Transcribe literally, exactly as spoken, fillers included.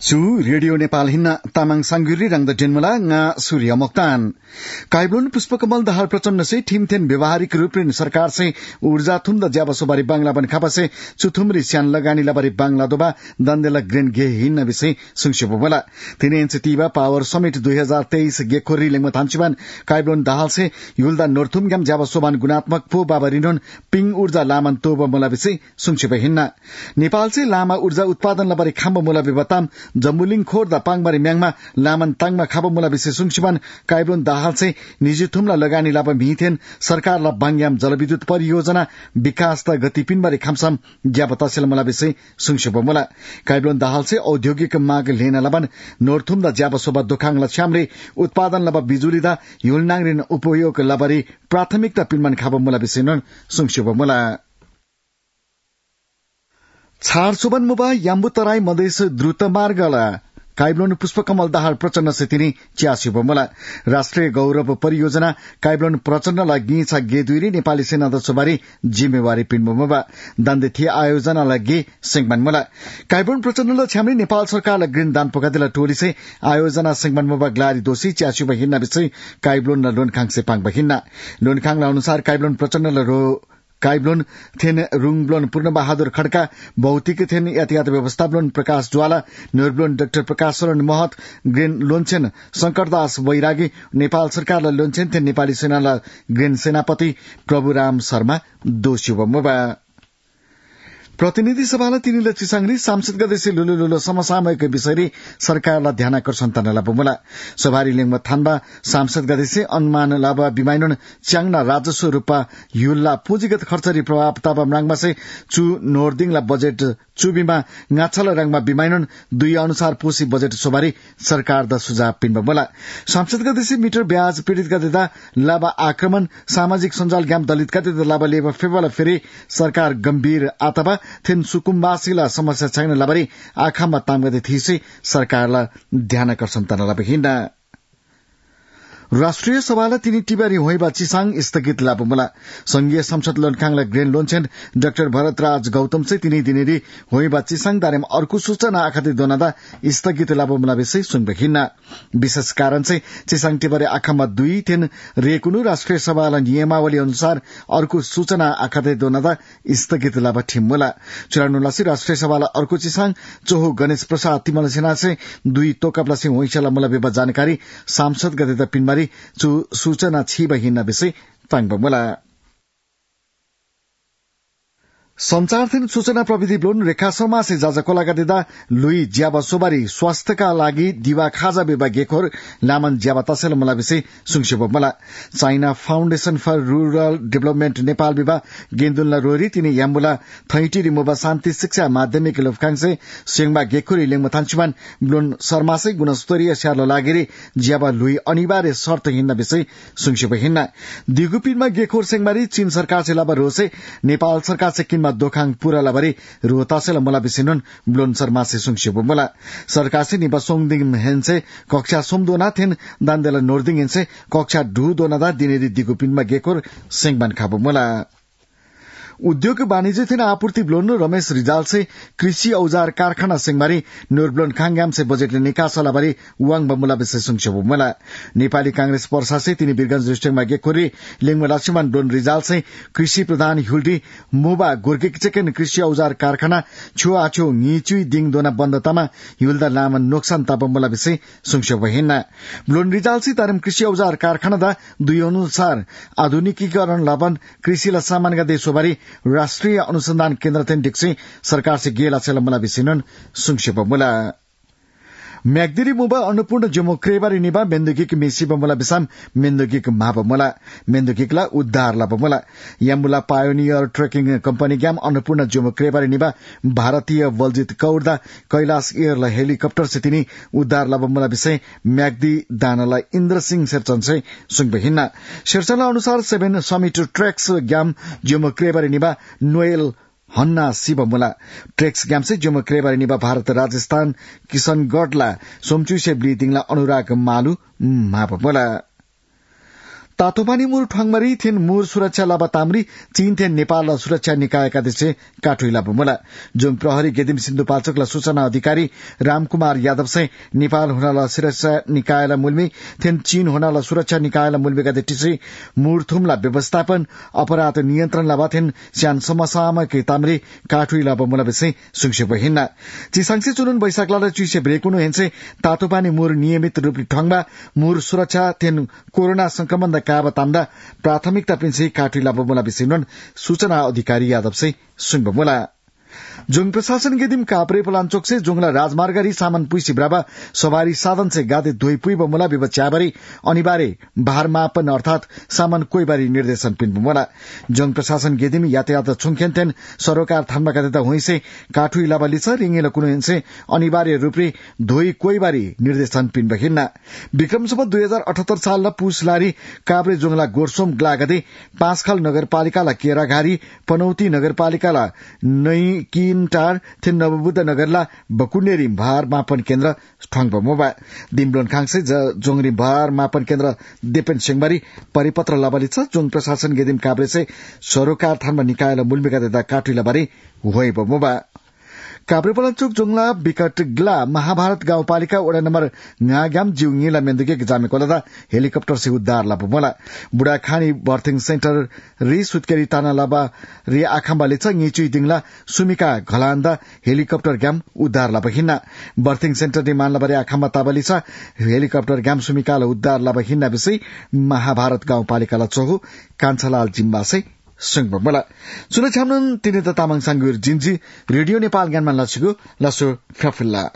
Su Radio Nepal hinna tamang sangguri rang da jenmula nga Surya Mokhtan. काइब्लोन Pushpa Kamal Dahal Prachanda से ठिमथेन व्यवहारिक रूप में सरकार से ऊर्जा थुम द ज्याबसो बारी बांग्ला बन खापा से चुथुमरी स्यान लगानी लाबारी बांग्ला दोबा दन्देला ग्रेन गे हिन्न विषय सुंगशेबो बोला तिने इन्सिटिभा पावर समिट दुई हजार तेईस गे खोरी लेंगमा थान्चिबान काइब्लोन दहाल से युलदा नोर्थुम ग्याम ज्याबसोबान गुणात्मक फो बाबारिनोन पिङ ऊर्जा लामान तोब मोला विषय सुंगशेबो हिन्न नेपाल से लामा ऊर्जा उत्पादन लाबारी खाम्बो मोला विबताम जम्बुलिङ खोर द पाङबारी म्याङमा लामान ताङमा खाबो मोला विषय सुंगशिबान काइब्लोन दहाल से निजी थुम्ला लगानी लाभ मिहिथेन सरकारला बांग्याम जलविद्युत परियोजना विकास त गतिपिनबारी खामसाम ज्याबतासेल मला विषय सुंगशेबो मोला काइब्लोन दहाल से औद्योगिक माग लेना लबन नोर्थुम द ज्याबसोबा दोखाङ ल छ्यामले उत्पादन लब बिजुली दा युलनाङरिन उपयोग लबरी प्राथमिकता पिनमान खाबो मोला विषय न सुंगशेबो मोला छारसोबन मुबा याम्बुतराई मधेस द्रुत मार्गला काइब्लोन पुष्पकमल दाहाल प्रचण्ड से तिनी च्यासिबो मोला राष्ट्रिय गौरव परियोजना काइब्लोन प्रचण्डलाई गिछा गेदुरी नेपाली सेना दसबारी जिम्मेवारी पिन्बोमबा दान्दे थिए आयोजनालाई गे सेंगमान मोला काइब्लोन प्रचण्डलाई छ्यामले नेपाल सरकारलाई ग्रीन दान पोकादिला टोली से आयोजना सेंगमान मोबा ग्लारी दोषी च्यासिबो हिन्ना विषय काइब्लोन ल लोनखाङ से पाङ बहिन्ना लोनखाङ अनुसार काइब्लोन प्रचण्ड रो काइब्लोन थेन रुङब्लोन पूर्ण बहादुर खड्का भौतिक थेन यातायात व्यवस्थापन प्रकाश ज्वाला निर्ब्लोन डाक्टर प्रकाश शरण महत ग्रेन लोन्छेन शंकरदास वैरागी नेपाल सरकारलाई लोन्छेन थेन नेपाली सेनालाई ग्रेन सेनापति प्रभुराम शर्मा दोषी प्रतिनिधि सभालाई तिनीले चिसाङरी सांसद गदेशी लुलु लुलो समसामयिक विषयले सरकारलाई ध्यान आकर्षण तन लाबोला सभारी लिङमा थान्बा सांसद गदेशी अनुमान लाबा बिमाइनन च्याङना राजस्व रूपा युल्ला पुँजीगत खर्चरी प्रभाव ताबा म्राङमा से चु नोर्दिङला बजेट चुबीमा गाछल रङमा बिमाइनन दुई अनुसार पोसी बजेट सोबारी सरकार द सुझाव पिन्ब बोला सांसद गदेशी मिटर ब्याज पीड़ित गदेदा लाबा आक्रमण सामाजिक सञ्जाल ग्याम दलित गदेदा लाबा लेबा फेवाला फेरि सरकार गम्भीर आतबा थेन सुकुम्बासीला समस्या छैन लाबारी आँखामा ताम गर्दै थिए सरकारलाई ध्यान आकर्षण तन लाबिहिन्दा राष्ट्रिय सभालाई तिनी टिबारी होइबा चिसाङ स्थगित लाबोमला संघीय संसद लोनखाङलाई ग्रेन लोन्छेन डाक्टर भरतराज गौतम से तिनी दिनेरी होइबा चिसाङ दारेम अर्को सूचना आखाते दोनादा स्थगित लाबोमला विषय सुनबेखिन्ना विशेष कारण चाहिँ चिसाङ टिबारी आखामा दुई थेन रेकुनु राष्ट्रिय सभालाई नियमावली अनुसार अर्को सूचना आखाते दोनादा स्थगित लाबा ठिम्मला चुरानुलासी राष्ट्रिय सभालाई अर्को चिसाङ चोहो गणेश प्रसाद तिमल सेना से दुई तोकाप्लासी होइसला मला बेबा जानकारी सांसद गदेता पिनमा चु सूचना छिबा हिन्न विषय पाङबमला संचार थिन सूचना प्रविधि ब्लोन रेखा शर्मा से जाजाकोला गदेदा लुई ज्याबा सोबारी स्वास्थ्यका लागि दिवा खाजा बेबा गेखोर लामन ज्याबा तसेल मला विषय सुंगशेबो मला China foundation for rural development Nepal बेबा गेन्दुलला रोरी तिनी याम्बुला थैटिरी मोबा शान्ति शिक्षा माध्यमिक लोफखाङसे सेङबा गेखोरी लेङमा थान्चुमान ब्लोन शर्मा से गुणस्तरीय स्यालो लागेरी ज्याबा लुई अनिवार्य शर्त हिन्न विषय सुंगशेबो हिन्न दिगुपिनमा गेखोर सेङबारी चीन सरकार से लाबा रोसे नेपाल सरकार से किन दोखाङ पूरा लाबारी रोतासेल मला बिसिनन ब्लोन शर्मा से सुंगशेबो मला सरकार से निबा सोङदिङ हेन्से कक्षा सोमदोना थेन दान्देला नोर्दिङ हेन्से कक्षा ढु दोनादा दिनेरी दिगुपिनमा गेकोर सेङबान खाबो मला उद्योग वाणिज्य थिन आपूर्ति ब्लोन रमेश रिजाल से कृषि औजार कारखाना सिंहबारी नोरब्लोन खाङग्याम से बजेटले निकास लाबारी वाङ बमुला विषय सुंगशेबो मला नेपाली कांग्रेस पर्सा से तिनी बिरगंज डिस्ट्रिक्टमा गेकोरी लिङमा लक्ष्मण डोन रिजाल से कृषि प्रधान हुल्डी मोबा गोर्के चेकेन कृषि औजार कारखाना छु आछु ङिचुई दिङ दोना बन्दतामा हुल्दा लामन नोक्सान ताबमुला विषय सुंगशेबो हिन्ना ब्लोन रिजाल से तारम कृषि औजार कारखाना दा दुई अनुसार आधुनिकीकरण लाबन कृषिला सामान गदे सोबारी राष्ट्रिय अनुसंधान केन्द्र तेन डिक्सी सरकार से गेला चलमला विसिनन सुंगशेबो मुला म्याग्दिरी मुबा अन्नपूर्ण जमो क्रेबारी निबा मेन्दुगिक मिसिब मुला बिसाम मेन्दुगिक माब मुला मेन्दुगिकला उद्धार ला मुला यमुला पायोनियर ट्रेकिङ कम्पनी ग्याम अन्नपूर्ण जमो क्रेबारी निबा भारतीय बलजित कौरदा कैलाश एयरला हेलिकप्टर से तिनी उद्धार ला मुला विषय म्याग्दी दानला इन्द्र सिंह शेरचन से सुंगबहिना शेरचनला अनुसार सेभेन समिट ट्रेक्स ग्याम जमो क्रेबारी निबा नोएल हन्ना शिव मुला ट्रेक्स ग्याम से जमो क्रेबारी निबा भारत राजस्थान किशनगढ़ला सोमचु से ब्लिदिङला अनुराग मालु माप मुला तातोपानी मुर ठङमरी थिन मुर सुरक्षा लाबा तामरी चीन थिन नेपाल सुरक्षा निकायका देशे काठुई लाबा मोला जुम प्रहरी गेदिम सिन्धुपाल्चोकला सूचना अधिकारी रामकुमार यादव से नेपाल हुनाला सुरक्षा निकायला मुल्मी थिन चीन हुनाला सुरक्षा निकायला मुल्मीका देटिसे मुर थुमला व्यवस्थापन अपराध नियन्त्रण लाबा थिन स्यान समसामा के तामरी काठुई लाबा मोला बेसे सुंगसे बहिना चिसांगसे चुनुन बैशाखला चुइसे ब्रेकुनु हेन्से तातोपानी मुर नियमित रूपले ठङमा मुर सुरक्षा थिन कोरोना संक्रमण काबा ताम्दा प्राथमिकता पिन्छे काठुई लाबा मोला बेसे सूचना अधिकारी यादव से सुनबा मोला जोंग प्रशासन के दिन कापरे पलाञ्चोक से जोंगला राजमार्गरी सामान पुइसी ब्राबा सवारी साधन से गादे धोई पुई बमोला विवत च्याबारी अनिवार्य भार मापन अर्थात सामान कोई बारी निर्देशन पिन बमोला जोंग प्रशासन गेदिम यातायात छुङखेन्थेन सरोकार थानमा गादेता हुइसे काठुई लाबा लिछ रिङेला कुनो हिंसे अनिवार्य रूपले धोई कोई बारी निर्देशन पिन बहिन्ना विक्रम सम्वत दुई हजार अठहत्तर सालला पुस लारी काभ्रे जोंगला गोरसोम ग्लागदे पाँचखाल नगरपालिकाला केराघारी पनौती नगरपालिकाला नई किनटार थिन नवबुद्ध नगरला बकुनेरी भार मापन केन्द्र ठङबा मोबा दिमलोन खाङसे जोंगरी भार मापन केन्द्र देपेन सिंहबारी परिपत्र लाबाली छ जोंग प्रशासन गेदिम काभ्रे से सरोकार थानमा निकायला मुल्मिका देदा काठुइला बारी होइबो मोबा काभ्रे पलाञ्चोक जोंगला विकट ग्ला महाभारत गाउँपालिका वडा नम्बर ngagyam जिउङीला मेन्दुके जामे कोलदा हेलिकप्टर से उद्धार लाबो मोला बुढाखानी बर्थिङ सेन्टर रि सुत्केरी ताना लाबा रि आखाम्बाले छ ङिचुइ दिङला सुमिका घलान्दा हेलिकप्टर ग्याम उद्धार लाबा हिन्ना बर्थिङ सेन्टर दि मानलाबारी आखाम्बा ताबाली छ हेलिकप्टर ग्याम सुमिकाला उद्धार लाबा हिन्ना विषय महाभारत गाउँपालिकाला चोहु कान्छालाल जिम्बासे संगम मला सुन छाम्नन तिने त तामाङ सांगुर जिन्जी रेडियो नेपाल ज्ञानमा लछिगु लसो फ्याफिल्ला